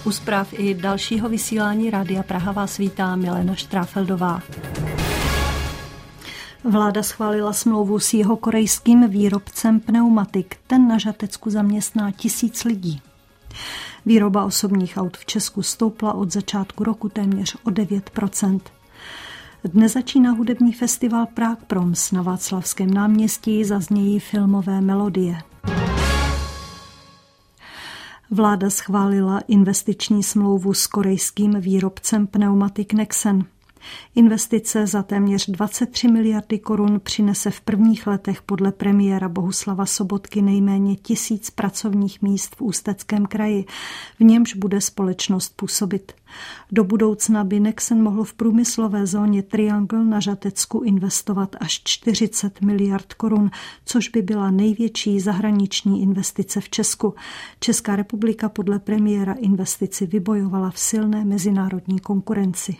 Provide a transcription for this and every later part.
U zpráv i dalšího vysílání Rádia Praha vás vítá Milena Štráfeldová. Vláda schválila smlouvu s jihokorejským výrobcem pneumatik. Ten na Žatecku zaměstná 1000 lidí. Výroba osobních aut v Česku stoupla od začátku roku téměř o 9%. Dnes začíná hudební festival Prague Proms. Na Václavském náměstí zaznějí filmové melodie. Vláda schválila investiční smlouvu s korejským výrobcem pneumatik Nexen. Investice za téměř 23 miliardy korun přinese v prvních letech podle premiéra Bohuslava Sobotky nejméně 1000 pracovních míst v Ústeckém kraji, v němž bude společnost působit. Do budoucna by Nexen mohl v průmyslové zóně Triangle na Žatecku investovat až 40 miliard korun, což by byla největší zahraniční investice v Česku. Česká republika podle premiéra investici vybojovala v silné mezinárodní konkurenci.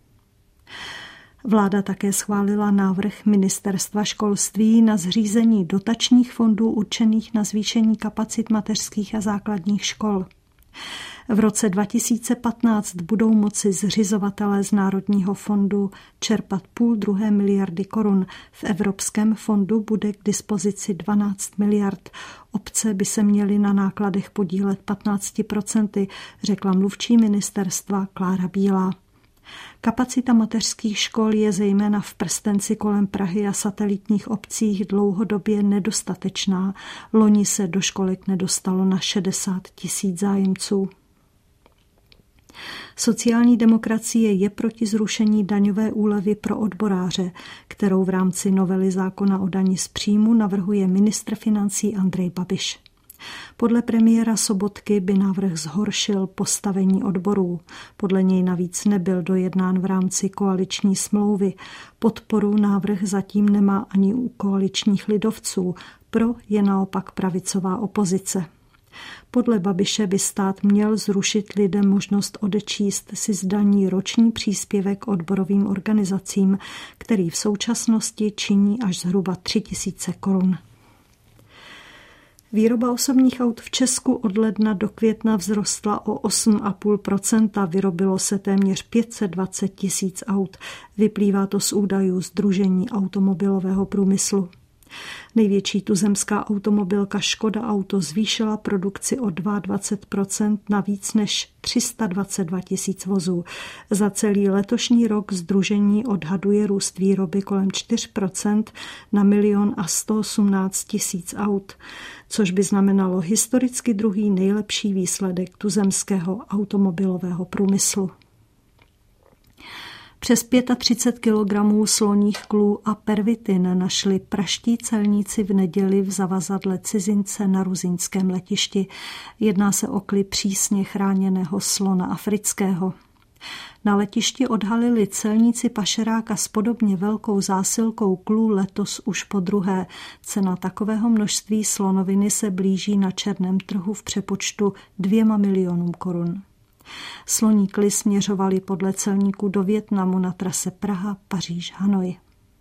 Vláda také schválila návrh Ministerstva školství na zřízení dotačních fondů určených na zvýšení kapacit mateřských a základních škol. V roce 2015 budou moci zřizovatelé z Národního fondu čerpat 0,5 miliardy korun. V Evropském fondu bude k dispozici 12 miliard. Obce by se měly na nákladech podílet 15%, řekla mluvčí ministerstva Klára Bílá. Kapacita mateřských škol je zejména v prstenci kolem Prahy a satelitních obcích dlouhodobě nedostatečná. Loni se do školek nedostalo na 60 000 zájemců. Sociální demokracie je proti zrušení daňové úlevy pro odboráře, kterou v rámci novely zákona o dani z příjmu navrhuje ministr financí Andrej Babiš. Podle premiéra Sobotky by návrh zhoršil postavení odborů. Podle něj navíc nebyl dojednán v rámci koaliční smlouvy. Podporu návrh zatím nemá ani u koaličních lidovců. Pro je naopak pravicová opozice. Podle Babiše by stát měl zrušit lidem možnost odečíst si z daní roční příspěvek odborovým organizacím, který v současnosti činí až zhruba 3 000 korun. Výroba osobních aut v Česku od ledna do května vzrostla o 8,5%. Vyrobilo se téměř 520 000 aut. Vyplývá to z údajů Sdružení automobilového průmyslu. Největší tuzemská automobilka Škoda Auto zvýšila produkci o 22% na víc než 322 000 vozů. Za celý letošní rok sdružení odhaduje růst výroby kolem 4% na 1 118 000 aut, což by znamenalo historicky druhý nejlepší výsledek tuzemského automobilového průmyslu. Přes 35 kilogramů sloních klů a pervitin našli praští celníci v neděli v zavazadle cizince na ruzyňském letišti. Jedná se o kly přísně chráněného slona afrického. Na letišti odhalili celníci pašeráka s podobně velkou zásilkou klů letos už podruhé. Cena takového množství slonoviny se blíží na černém trhu v přepočtu 2 milionům korun. Sloní kly směřovaly podle celníků do Vietnamu na trase Praha-Paříž-Hanoj.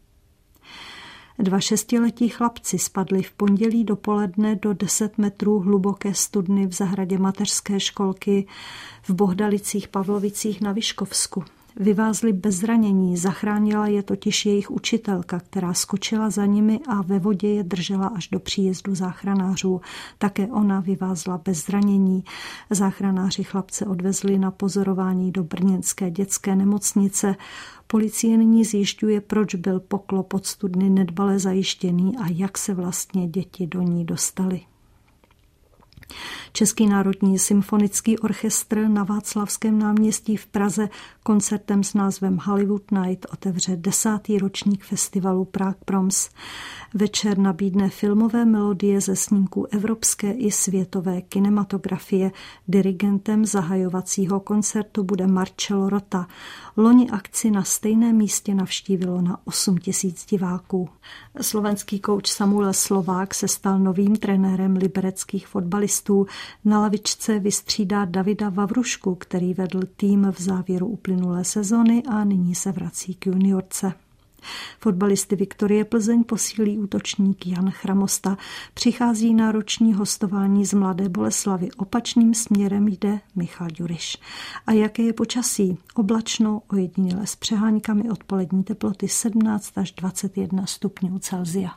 2 6letí chlapci spadli v pondělí dopoledne do 10 metrů hluboké studny v zahradě mateřské školky v Bohdalicích-Pavlovicích na Vyškovsku. Vyvázli bez zranění, zachránila je totiž jejich učitelka, která skočila za nimi a ve vodě je držela až do příjezdu záchranářů. Také ona vyvázla bez zranění. Záchranáři chlapce odvezli na pozorování do brněnské dětské nemocnice. Policie nyní zjišťuje, proč byl poklop od studny nedbale zajištěný a jak se vlastně děti do ní dostaly. Český národní symfonický orchestr na Václavském náměstí v Praze koncertem s názvem Hollywood Night otevře 10. ročník festivalu Prague Proms. Večer nabídne filmové melodie ze snímků evropské i světové kinematografie. Dirigentem zahajovacího koncertu bude Marcello Rota. Loni akci na stejném místě navštívilo na 8 000 diváků. Slovenský kouč Samuel Slovák se stal novým trenérem libereckých fotbalistů. Na lavičce vystřídá Davida Vavrušku, který vedl tým v závěru uplynulé sezony a nyní se vrací k juniorce. Fotbalisty Viktorie Plzeň posílí útočník Jan Chramosta. Přichází na roční hostování z Mladé Boleslavi. Opačným směrem jde Michal Ďuriš. A jaké je počasí? Oblačno, ojediněle s přeháňkami, odpolední teploty 17 až 21 stupňů Celsia.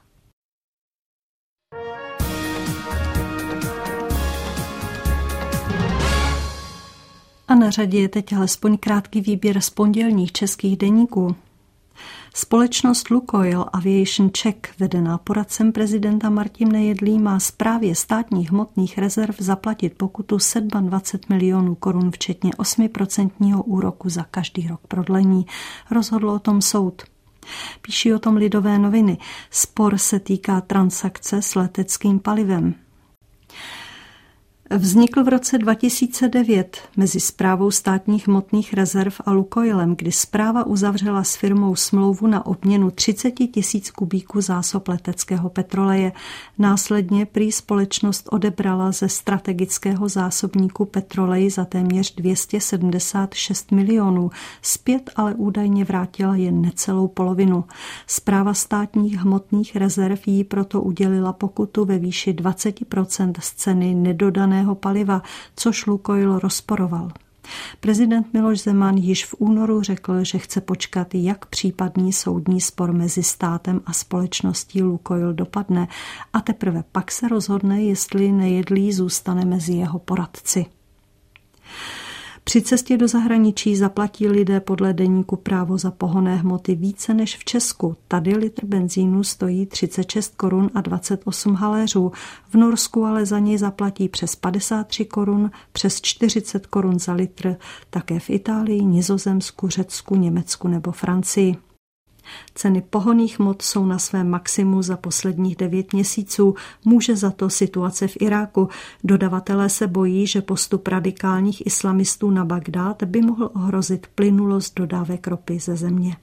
A na řadě je teď alespoň krátký výběr z pondělních českých deníků. Společnost Lukoil Aviation Czech, vedená poradcem prezidenta Martin Nejedlý, má správě státních hmotných rezerv zaplatit pokutu 27 milionů korun, včetně 8% úroku za každý rok prodlení. Rozhodl o tom soud. Píší o tom Lidové noviny. Spor se týká transakce s leteckým palivem. Vznikl v roce 2009 mezi Správou státních hmotných rezerv a Lukoilem, kdy správa uzavřela s firmou smlouvu na obměnu 30 000 kubíků zásob leteckého petroleje. Následně prý společnost odebrala ze strategického zásobníku petrolej za téměř 276 milionů. Zpět ale údajně vrátila jen necelou polovinu. Správa státních hmotných rezerv jí proto udělila pokutu ve výši 20% z ceny nedodaného paliva, což Lukoil rozporoval. Prezident Miloš Zeman již v únoru řekl, že chce počkat, jak případný soudní spor mezi státem a společností Lukoil dopadne, a teprve pak se rozhodne, jestli Nejedlý zůstane mezi jeho poradci. Při cestě do zahraničí zaplatí lidé podle deníku Právo za pohonné hmoty více než v Česku. Tady litr benzínu stojí 36 korun a 28 haléřů. V Norsku ale za něj zaplatí přes 53 korun, přes 40 korun za litr. Také v Itálii, Nizozemsku, Řecku, Německu nebo Francii. Ceny pohonných hmot jsou na svém maximu za posledních 9 měsíců. Může za to situace v Iráku. Dodavatelé se bojí, že postup radikálních islamistů na Bagdád by mohl ohrozit plynulost dodávek ropy ze země.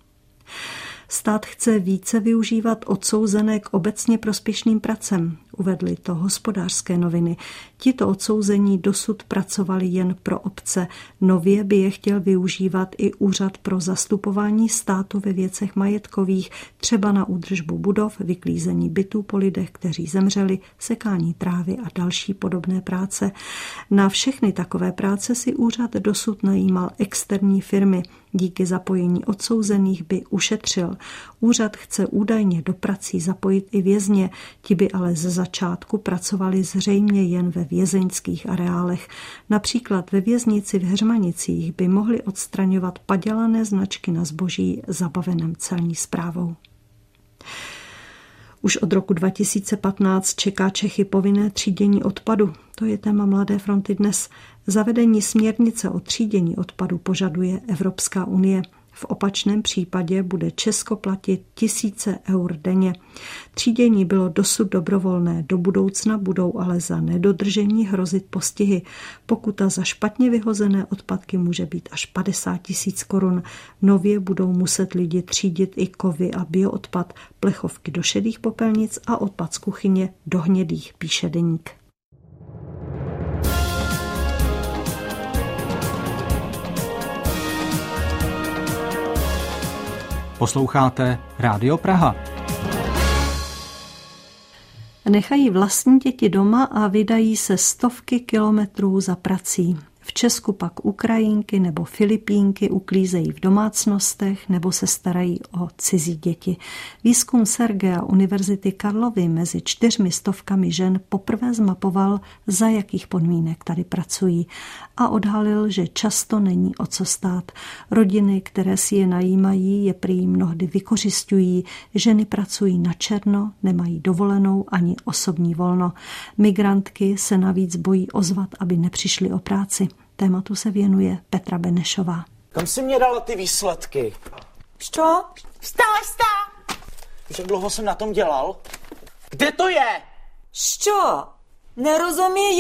Stát chce více využívat odsouzené k obecně prospěšným pracem, uvedly to Hospodářské noviny. Tito odsouzení dosud pracovali jen pro obce. Nově by je chtěl využívat i Úřad pro zastupování státu ve věcech majetkových, třeba na údržbu budov, vyklízení bytů po lidech, kteří zemřeli, sekání trávy a další podobné práce. Na všechny takové práce si úřad dosud najímal externí firmy. Díky zapojení odsouzených by ušetřil. Úřad chce údajně do prací zapojit i vězně, ti by ale ze začátku pracovali zřejmě jen ve vězeňských areálech. Například ve věznici v Heřmanicích by mohli odstraňovat padělané značky na zboží zabaveném celní správou. Už od roku 2015 čeká Čechy povinné třídění odpadu. To je téma Mladé fronty dnes. Zavedení směrnice o třídění odpadu požaduje Evropská unie. V opačném případě bude Česko platit tisíce eur denně. Třídění bylo dosud dobrovolné, do budoucna budou ale za nedodržení hrozit postihy. Pokuta za špatně vyhozené odpadky může být až 50 000 korun. Nově budou muset lidi třídit i kovy a bioodpad, plechovky do šedých popelnic a odpad z kuchyně do hnědých, píše deník. Posloucháte Rádio Praha. Nechají vlastní děti doma a vydají se stovky kilometrů za prací. V Česku pak Ukrajinky nebo Filipínky uklízejí v domácnostech nebo se starají o cizí děti. Výzkum Sergeja Univerzity Karlovy mezi 400 žen poprvé zmapoval, za jakých podmínek tady pracují, a odhalil, že často není o co stát. Rodiny, které si je najímají, je prý mnohdy vykořisťují. Ženy pracují na černo, nemají dovolenou ani osobní volno. Migrantky se navíc bojí ozvat, aby nepřišly o práci. Tématu se věnuje Petra Benešová. Kam jsi mě dala ty výsledky? Co? Vstávej! Už jak dlouho jsem na tom dělal? Kde to je? Co? Nerozumію.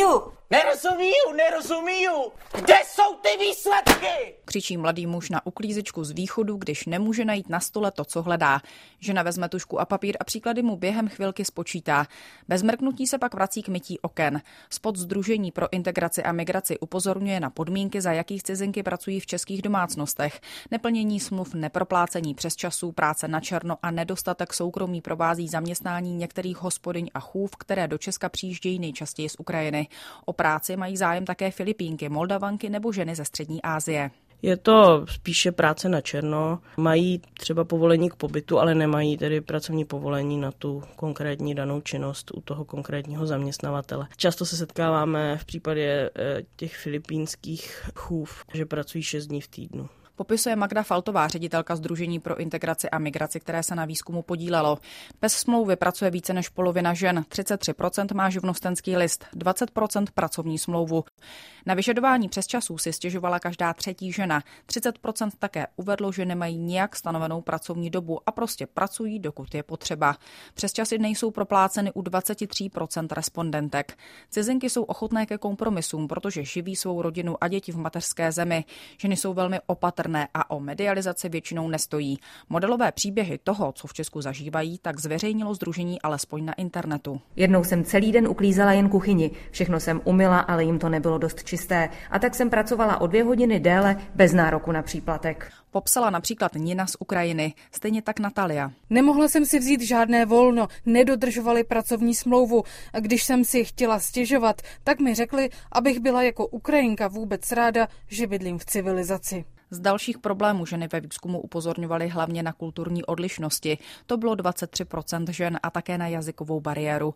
Nerozumíju! Kde jsou ty výsledky? Křičí mladý muž na uklízečku z východu, když nemůže najít na stole to, co hledá. Žena vezme tužku a papír a příklady mu během chvilky spočítá. Bez mrknutí se pak vrací k mytí oken. Spod Sdružení pro integraci a migraci upozorňuje na podmínky, za jakých cizinky pracují v českých domácnostech. Neplnění smluv, neproplácení přesčasů, práce na černo a nedostatek soukromí provází zaměstnání některých hospodyň a chův, které do Česka přijíždějí nejčastěji z Ukrajiny. O práci mají zájem také Filipínky, Moldavanky nebo ženy ze střední Asie. Je to spíše práce na černo. Mají třeba povolení k pobytu, ale nemají tedy pracovní povolení na tu konkrétní danou činnost u toho konkrétního zaměstnavatele. Často se setkáváme v případě těch filipínských chův, že pracují 6 dní v týdnu. Popisuje Magda Faltová, ředitelka Sdružení pro integraci a migraci, které se na výzkumu podílelo. Bez smlouvy pracuje více než polovina žen, 33% má živnostenský list, 20% pracovní smlouvu. Na vyžadování přesčasů si stěžovala každá třetí žena, 30% také uvedlo, že nemají nijak stanovenou pracovní dobu a prostě pracují, dokud je potřeba. Přesčasy nejsou propláceny u 23% respondentek. Cizinky jsou ochotné ke kompromisům, protože živí svou rodinu a děti v mateřské zemi. Ženy jsou velmi opatrné a o medializaci většinou nestojí. Modelové příběhy toho, co v Česku zažívají, tak zveřejnilo sdružení alespoň na internetu. Jednou jsem celý den uklízela jen kuchyni. Všechno jsem umyla, ale jim to nebylo dost čisté. A tak jsem pracovala o 2 hodiny déle bez nároku na příplatek. Popsala například Nina z Ukrajiny, stejně tak Natalia. Nemohla jsem si vzít žádné volno, nedodržovali pracovní smlouvu. A když jsem si chtěla stěžovat, tak mi řekli, abych byla jako Ukrajinka vůbec ráda, že bydlím v civilizaci. Z dalších problémů ženy ve výzkumu upozorňovaly hlavně na kulturní odlišnosti. To bylo 23% žen a také na jazykovou bariéru.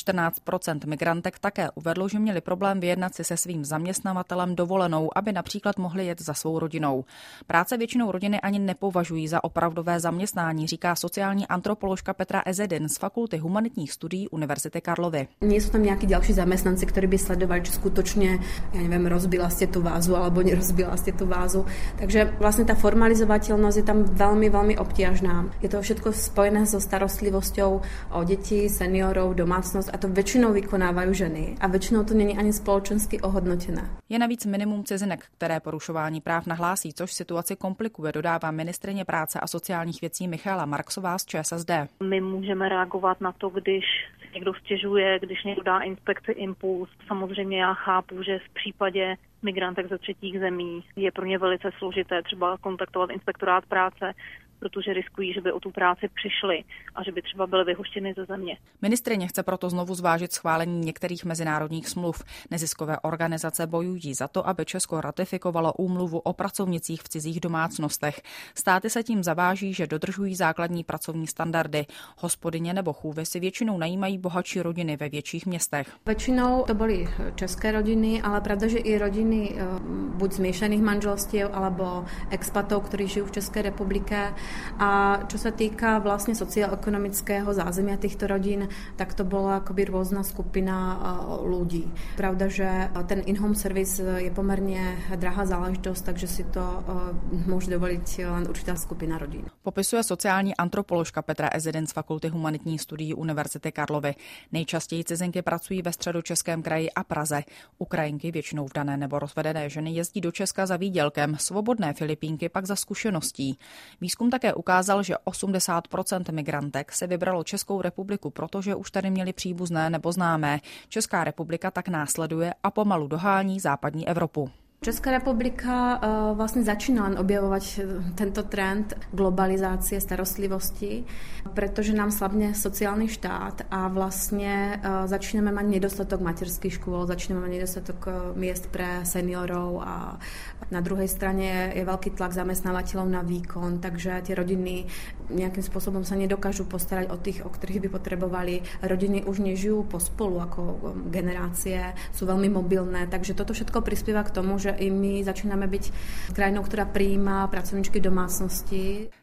14% migrantek také uvedlo, že měli problém vyjednat si se svým zaměstnavatelem dovolenou, aby například mohli jet za svou rodinou. Práce většinou rodiny ani nepovažují za opravdové zaměstnání, říká sociální antropoložka Petra Ezedin z Fakulty humanitních studií Univerzity Karlovy. Nie sú tam nejakí ďalší zamestnanci, ktorí by sledovali, či skutočne, rozbila ste tú vázu alebo nerozbila ste tú vázu. Takže vlastne tá formalizovateľnosť je tam veľmi, veľmi obťažná. Je to všetko spojené so starostlivosťou o deti, seniorov, domácnosť a to väčšinou vykonávajú ženy a väčšinou to není ani spoločensky ohodnotené. Je navíc minimum cizinek, které porušování práv nahlásí, což situaci komplikuje, dodává ministryně práce a sociálních věcí Michaela Marksová z ČSSD. My můžeme reagovat na to, když někdo stěžuje, když někdo dá inspekci impuls. Samozřejmě já chápu, že v případě migrantek ze třetích zemí je pro ně velice složité třeba kontaktovat inspektorát práce, protože riskují, že by o tu práci přišli a že by třeba byly vyhoštěny ze země. Ministryně chce proto znovu zvážit schválení některých mezinárodních smluv. Neziskové organizace bojují za to, aby Česko ratifikovalo úmluvu o pracovnicích v cizích domácnostech. Státy se tím zaváží, že dodržují základní pracovní standardy. Hospodyně nebo chůvy si většinou najímají bohatší rodiny ve větších městech. Väčšinou to boli české rodiny, ale pravda, že i rodiny buď zmiešaných manželstiev alebo expatov, ktorí žijú v Českej republike. A čo sa týka vlastne socioekonomického zázemia týchto rodín, tak to bola akoby rôzna skupina ľudí. Pravda, že ten in-home service je pomerne drahá záležitosť, takže si to môže dovoliť len určitá skupina rodín. Popisuje sociální antropoložka Petra Ezedin z Fakulty humanitních studií Univerzity Karlovy. Nejčastěji cizinky pracují ve Středočeském kraji a Praze. Ukrajinky, většinou vdané nebo rozvedené ženy, jezdí do Česka za výdělkem, svobodné Filipínky pak za zkušeností. Výzkum také ukázal, že 80% migrantek se vybralo Českou republiku, protože už tady měli příbuzné nebo známé. Česká republika tak následuje a pomalu dohání západní Evropu. Česká republika vlastne začína len objavovať tento trend globalizácie starostlivosti, pretože nám slabne sociálny štát a vlastne začíname mať nedostatok materských škôl, začíname mať nedostatok miest pre seniorov a na druhej strane je veľký tlak zamestnávateľov na výkon, takže tie rodiny nejakým spôsobom sa nedokážu postarať o tých, o ktorých by potrebovali. Rodiny už nežijú pospolu ako generácie, sú veľmi mobilné, takže toto všetko prispieva k tomu, že i my začínáme byť krajinou, ktorá prijíma pracovníčky domácnosti.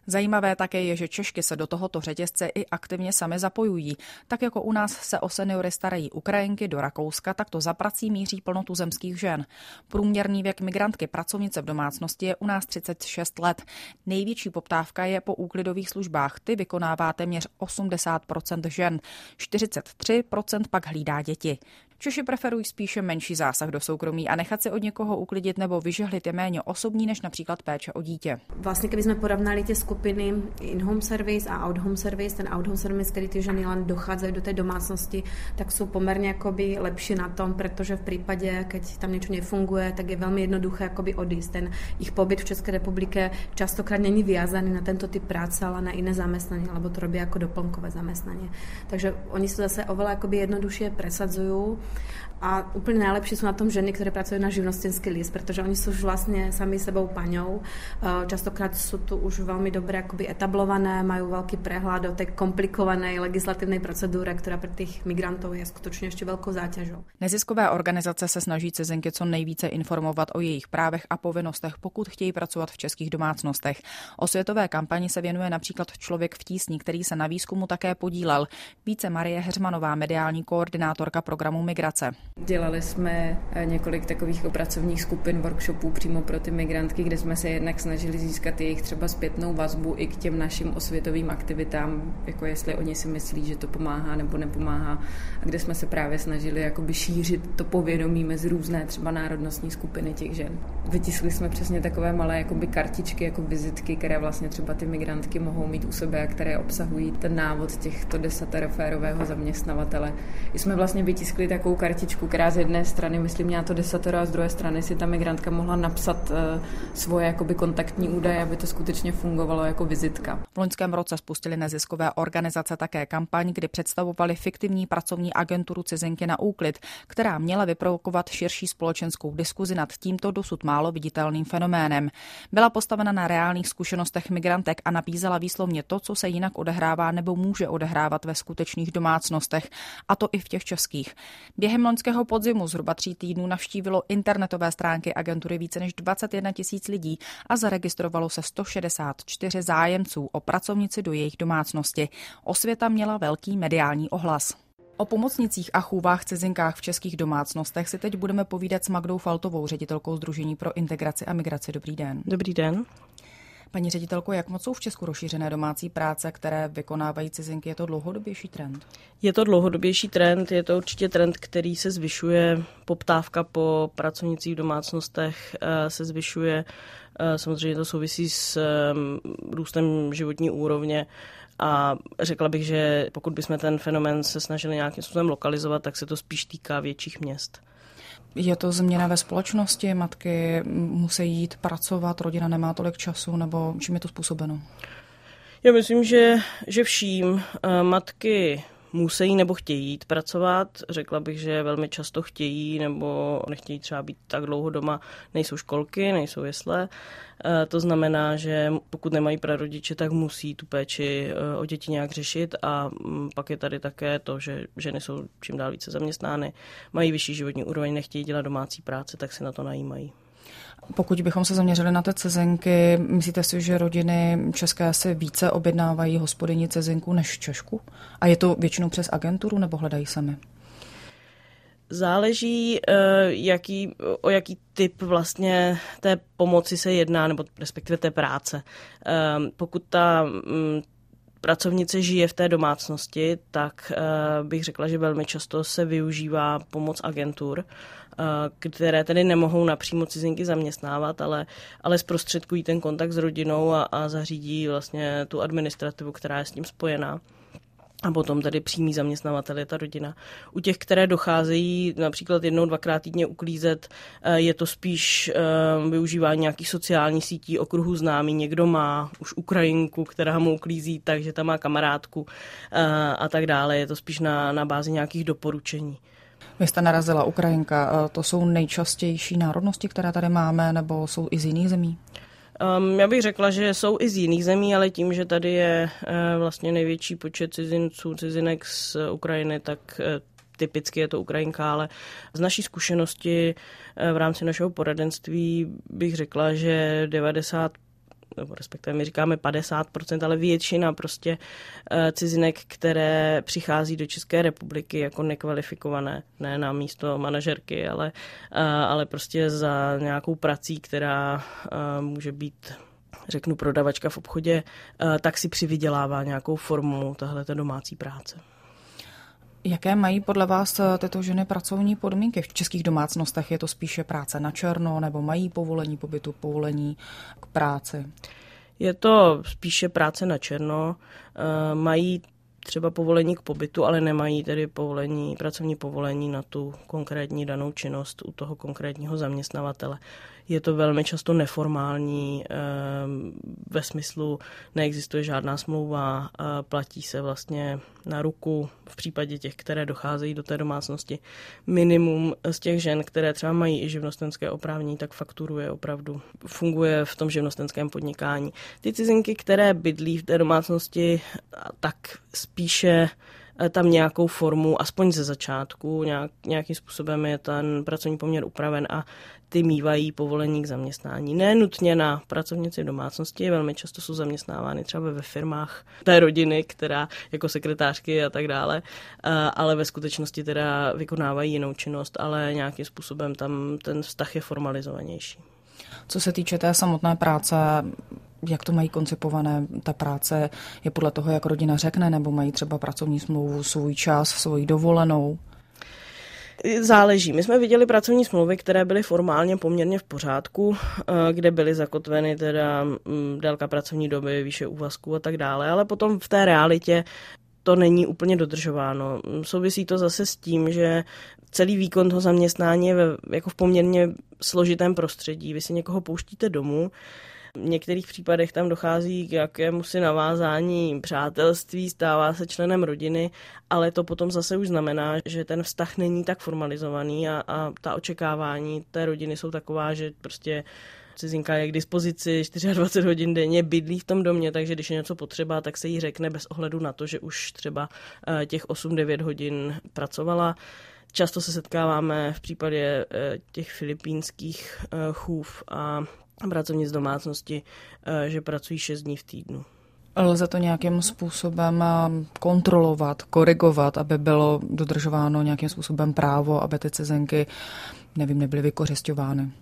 Zajímavé také je, že Češky se do tohoto řetězce i aktivně sami zapojují. Tak jako u nás se o seniory starají Ukrajinky, do Rakouska, tak to za prací míří plno tuzemských žen. Průměrný věk migrantky pracovnice v domácnosti je u nás 36 let. Největší poptávka je po úklidových službách. Ty vykonává téměř 80% žen. 43% pak hlídá děti. Češi preferují spíše menší zásah do soukromí a nechat si od někoho uklidit nebo vyžehlit je méně osobní než například péče o dítě. Vlastně, keby jsme porovnali ty skupiny in-home service a out-home service, ten out-home service, kdy ty ženy len dochádzají do té domácnosti, tak jsou poměrně jakoby lepší na tom, protože v případě, keď tam něco nefunguje, tak je velmi jednoduché jakoby odísť. Ten ich pobyt v České republike častokrát není viazaný na tento typ práce, ale na iné zamestnanie, alebo to robí jako doplnkové zamestnanie. Takže oni se zase oveľa jakoby jednoduššie presadzujú. A úplně nejlepší jsou na tom ženy, které pracují na živnostenský list, protože oni jsou už vlastně sami sebou paňou. Častokrát jsou tu už velmi dobře jakoby etablované, mají velký prehľad o té komplikované legislativní proceduře, která pro těch migrantů je skutečně ještě velkou záťažou. Neziskové organizace se snaží cizinky co nejvíce informovat o jejich právech a povinnostech, pokud chtějí pracovat v českých domácnostech. Osvětové kampani se věnuje například Člověk v tísni, který se na výzkumu také podílel. Více Marie Heřmanová, mediální koordinátorka programu Migrace. Dělali jsme několik takových pracovních skupin, workshopů přímo pro ty migrantky, kde jsme se jednak snažili získat jejich třeba zpětnou vazbu i k těm našim osvětovým aktivitám, jako jestli oni si myslí, že to pomáhá nebo nepomáhá, a kde jsme se právě snažili jakoby šířit to povědomí mezi různé třeba národnostní skupiny těch žen. Vytiskli jsme přesně takové malé jakoby kartičky, jako vizitky, které vlastně třeba ty migrantky mohou mít u sebe a které obsahují ten návod těchto 10 férového zaměstnavatele. I jsme vlastně vytiskli takovou kartičku, která z jedné strany, myslím, měla to 10 a z druhé strany si ta migrantka mohla napsat svoje jakoby kontaktní údaje, aby to skutečně fungovalo jako vizitka. V loňském roce spustili neziskové organizace také kampaň, kdy představovali fiktivní pracovní agenturu Cizinky na úklid, která měla vyprovokovat širší společenskou diskuzi nad tímto dosud málo viditelným fenoménem. Byla postavena na reálných zkušenostech migrantek a nabízela výslovně to, co se jinak odehrává nebo může odehrávat ve skutečných domácnostech, a to i v těch českých. Během loňského podzimu zhruba 3 týdnů navštívilo internetové stránky agentury více než 21 000 lidí a zaregistrovalo se 164 zájemců o pracovnici do jejich domácnosti. Osvěta měla velký mediální ohlas. O pomocnicích a chůvách cizinkách v českých domácnostech si teď budeme povídat s Magdou Faltovou, ředitelkou Sdružení pro integraci a migraci. Dobrý den. Dobrý den. Paní ředitelko, jak moc jsou v Česku rozšířené domácí práce, které vykonávají cizinky? Je to dlouhodobější trend? Je to dlouhodobější trend, je to určitě trend, který se zvyšuje. Poptávka po pracovnicích v domácnostech se zvyšuje. Samozřejmě to souvisí s růstem životní úrovně. A řekla bych, že pokud bychom ten fenomén se snažili nějakým způsobem lokalizovat, tak se to spíš týká větších měst. Je to změna ve společnosti? Matky musí jít pracovat, rodina nemá tolik času, nebo čím je to způsobeno? Já myslím, že vším. Matky musí nebo chtějí jít pracovat. Řekla bych, že velmi často chtějí nebo nechtějí třeba být tak dlouho doma. Nejsou školky, nejsou jesle. To znamená, že pokud nemají prarodiče, tak musí tu péči o děti nějak řešit, a pak je tady také to, že ženy jsou čím dál více zaměstnány, mají vyšší životní úroveň, nechtějí dělat domácí práce, tak si na to najímají. Pokud bychom se zaměřili na ty cizinky, myslíte si, že rodiny české si více objednávají hospodyni cizinku než Češku? A je to většinou přes agenturu nebo hledají sami? Záleží, o jaký typ vlastně té pomoci se jedná, nebo respektive té práce. Pokud ta pracovnice žije v té domácnosti, tak bych řekla, že velmi často se využívá pomoc agentur, které tedy nemohou napřímo cizinky zaměstnávat, ale zprostředkují ten kontakt s rodinou a zařídí vlastně tu administrativu, která je s tím spojená. A potom tady přímý zaměstnavatel je ta rodina. U těch, které docházejí například 1-2krát týdně uklízet, je to spíš využívání nějakých sociálních sítí, okruhu známý. Někdo má už Ukrajinku, která mu uklízí, takže tam má kamarádku a tak dále. Je to spíš na bázi nějakých doporučení. Vy jste narazila Ukrajinka. To jsou nejčastější národnosti, které tady máme, nebo jsou i z jiných zemí? Já bych řekla, že jsou i z jiných zemí, ale tím, že tady je vlastně největší počet cizinek z Ukrajiny, tak typicky je to Ukrajinka, ale z naší zkušenosti v rámci našeho poradenství bych řekla, že nebo respektive my říkáme 50%, ale většina prostě cizinek, které přichází do České republiky jako nekvalifikované, ne na místo manažerky, ale prostě za nějakou prací, která může být, řeknu, prodavačka v obchodě, tak si přivydělává nějakou formu tahleté domácí práce. Jaké mají podle vás tyto ženy pracovní podmínky? V českých domácnostech je to spíše práce na černo, nebo mají povolení pobytu, povolení k práci? Je to spíše práce na černo. Mají třeba povolení k pobytu, ale nemají tedy pracovní povolení na tu konkrétní danou činnost u toho konkrétního zaměstnavatele. Je to velmi často neformální, ve smyslu neexistuje žádná smlouva, platí se vlastně na ruku v případě těch, které docházejí do té domácnosti. Minimum z těch žen, které třeba mají i živnostenské oprávnění, tak fakturuje opravdu, funguje v tom živnostenském podnikání. Ty cizinky, které bydlí v té domácnosti, tak spíše tam nějakou formu, aspoň ze začátku, nějakým způsobem je ten pracovní poměr upraven a ty mívají povolení k zaměstnání. Ne nutně na pracovnici v domácnosti, velmi často jsou zaměstnávány třeba ve firmách té rodiny, která jako sekretářky a tak dále, ale ve skutečnosti teda vykonávají jinou činnost, ale nějakým způsobem tam ten vztah je formalizovanější. Co se týče té samotné práce, jak to mají koncipované, ta práce je podle toho, jak rodina řekne, nebo mají třeba pracovní smlouvu, svůj čas, svoji dovolenou? Záleží. My jsme viděli pracovní smlouvy, které byly formálně poměrně v pořádku, kde byly zakotveny teda délka pracovní doby, výše úvazku a tak dále, ale potom v té realitě to není úplně dodržováno. Souvisí to zase s tím, že celý výkon toho zaměstnání je jako v poměrně složitém prostředí. Vy si někoho pouštíte domů, v některých případech tam dochází k jakémusi navázání přátelství, stává se členem rodiny, ale to potom zase už znamená, že ten vztah není tak formalizovaný a ta očekávání té rodiny jsou taková, že prostě cizinka je k dispozici 24 hodin denně, bydlí v tom domě, takže když je něco potřeba, tak se jí řekne bez ohledu na to, že už třeba těch 8-9 hodin pracovala. Často se setkáváme v případě těch filipínských chův a pracovnic domácnosti, že pracují 6 dní v týdnu. Lze to nějakým způsobem kontrolovat, korigovat, aby bylo dodržováno nějakým způsobem právo, aby ty cizinky, nebyly vykořisťovány?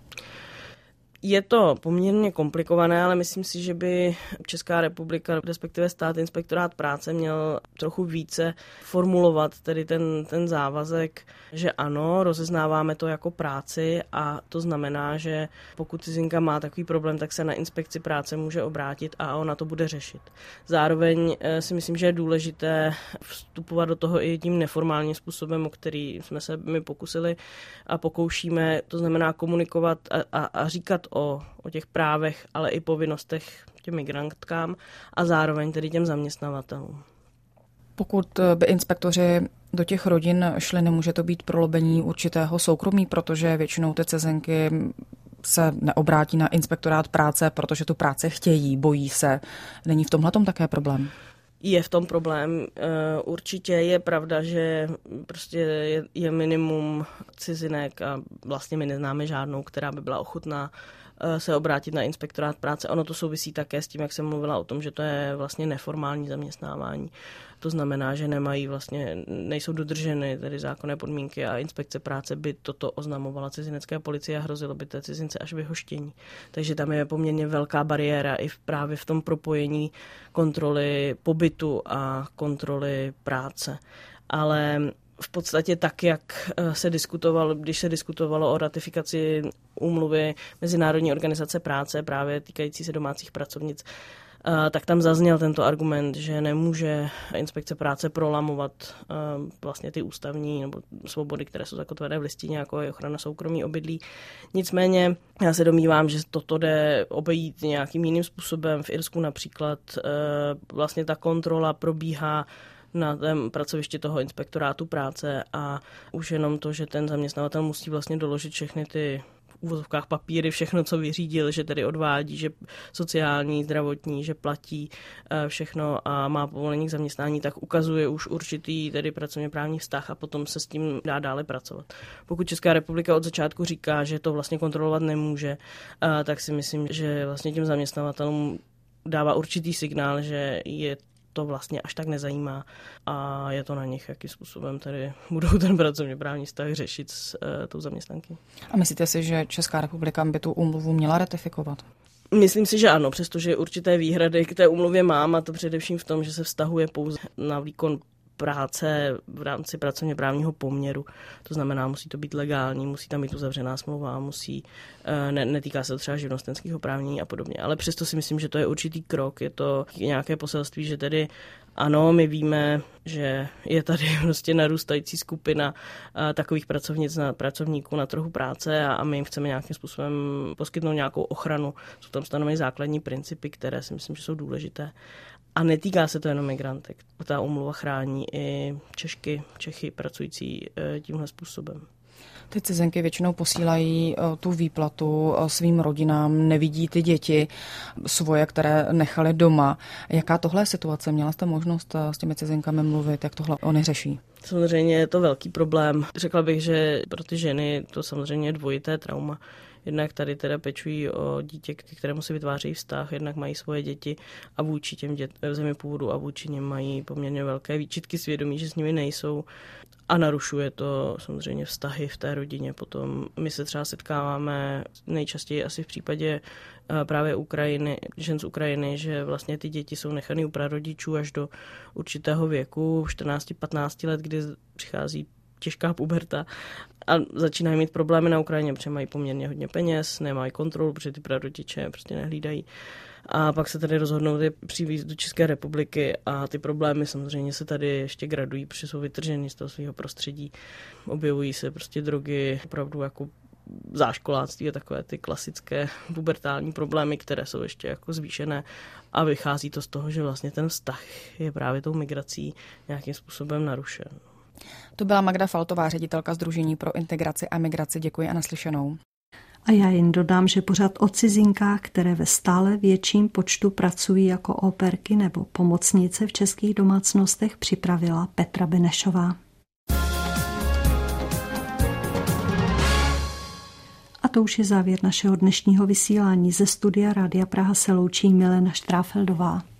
Je to poměrně komplikované, ale myslím si, že by Česká republika, respektive stát, inspektorát práce měl trochu více formulovat tedy ten závazek, že ano, rozeznáváme to jako práci a to znamená, že pokud cizinka má takový problém, tak se na inspekci práce může obrátit a ona to bude řešit. Zároveň si myslím, že je důležité vstupovat do toho i tím neformálním způsobem, o který jsme se my pokusili a pokoušíme, to znamená komunikovat a říkat o těch právech, ale i povinnostech těm migrantkám a zároveň tedy těm zaměstnavatelům. Pokud by inspektoři do těch rodin šli, nemůže to být prolobení určitého soukromí, protože většinou ty cizinky se neobrátí na inspektorát práce, protože tu práci chtějí, bojí se. Není v tomhletom také problém? Je v tom problém. Určitě je pravda, že prostě je minimum cizinek a vlastně my neznáme žádnou, která by byla ochotná se obrátit na inspektorát práce. Ono to souvisí také s tím, jak jsem mluvila o tom, že to je vlastně neformální zaměstnávání. To znamená, že nejsou dodrženy tedy zákonné podmínky a inspekce práce by toto oznamovala cizinecké policii a hrozilo by té cizince až vyhoštění. Takže tam je poměrně velká bariéra i právě v tom propojení kontroly pobytu a kontroly práce. Ale v podstatě tak, jak se diskutovalo, když se diskutovalo o ratifikaci úmluvy Mezinárodní organizace práce právě týkající se domácích pracovnic, tak tam zazněl tento argument, že nemůže inspekce práce prolamovat vlastně ty ústavní nebo svobody, které jsou zakotvené v listině, jako je ochrana soukromí, obydlí. Nicméně já se domnívám, že toto jde obejít nějakým jiným způsobem. V Irsku například vlastně ta kontrola probíhá na tém pracovišti toho inspektorátu práce a už jenom to, že ten zaměstnavatel musí vlastně doložit všechny ty v uvozovkách papíry, všechno, co vyřídil, že tedy odvádí, že sociální, zdravotní, že platí všechno a má povolení k zaměstnání, tak ukazuje už určitý tedy pracovně právní vztah a potom se s tím dá dále pracovat. Pokud Česká republika od začátku říká, že to vlastně kontrolovat nemůže, tak si myslím, že vlastně těm zaměstnavatelům dává určitý signál, že je to vlastně až tak nezajímá a je to na nich, jakým způsobem tady budou ten pracovně právní vztah řešit s tou zaměstnanky. A myslíte si, že Česká republika by tu úmluvu měla ratifikovat? Myslím si, že ano, přestože určité výhrady k té úmluvě mám, a to především v tom, že se vztahuje pouze na výkon práce v rámci pracovně právního poměru. To znamená, musí to být legální, musí tam být uzavřená smlouva, netýká se to třeba živnostenských oprávnění a podobně. Ale přesto si myslím, že to je určitý krok, je to nějaké poselství, že tedy ano, my víme, že je tady prostě narůstající skupina takových pracovníků na trhu práce a my jim chceme nějakým způsobem poskytnout nějakou ochranu. Jsou tam stanoveny základní principy, které si myslím, že jsou důležité. A netýká se to jenom migrantek. Ta úmluva chrání i Čechy pracující tímhle způsobem. Ty cizinky většinou posílají tu výplatu svým rodinám, nevidí ty děti svoje, které nechali doma. Jaká tohle je situace? Měla jste možnost s těmi cizinkami mluvit, jak tohle oni řeší? Samozřejmě je to velký problém. Řekla bych, že pro ty ženy to samozřejmě je dvojité trauma. Jednak tady teda pečují o dítě, k kterému si vytvářejí vztah, jednak mají svoje děti a vůči těm v zemi původu a vůči nim mají poměrně velké výčitky svědomí, že s nimi nejsou a narušuje to samozřejmě vztahy v té rodině. Potom my se třeba setkáváme nejčastěji asi v případě právě žen z Ukrajiny, že vlastně ty děti jsou nechaný u prarodičů až do určitého věku, 14-15 let, kdy přichází těžká puberta a začínají mít problémy na Ukrajině, protože mají poměrně hodně peněz, nemají kontrolu, protože ty prarodiče prostě nehlídají. A pak se tady rozhodnou přivést do České republiky a ty problémy samozřejmě se tady ještě gradují, protože jsou vytržený z toho svého prostředí. Objevují se prostě drogy, opravdu jako záškoláctví a takové ty klasické pubertální problémy, které jsou ještě jako zvýšené a vychází to z toho, že vlastně ten vztah je právě tou migrací nějakým způsobem narušen. To byla Magda Faltová, ředitelka Sdružení pro integraci a migraci. Děkuji a naslyšenou. A já jen dodám, že pořad o cizinkách, které ve stále větším počtu pracují jako operky nebo pomocnice v českých domácnostech, připravila Petra Benešová. A to už je závěr našeho dnešního vysílání. Ze studia Rádia Praha se loučí Milena Štráfeldová.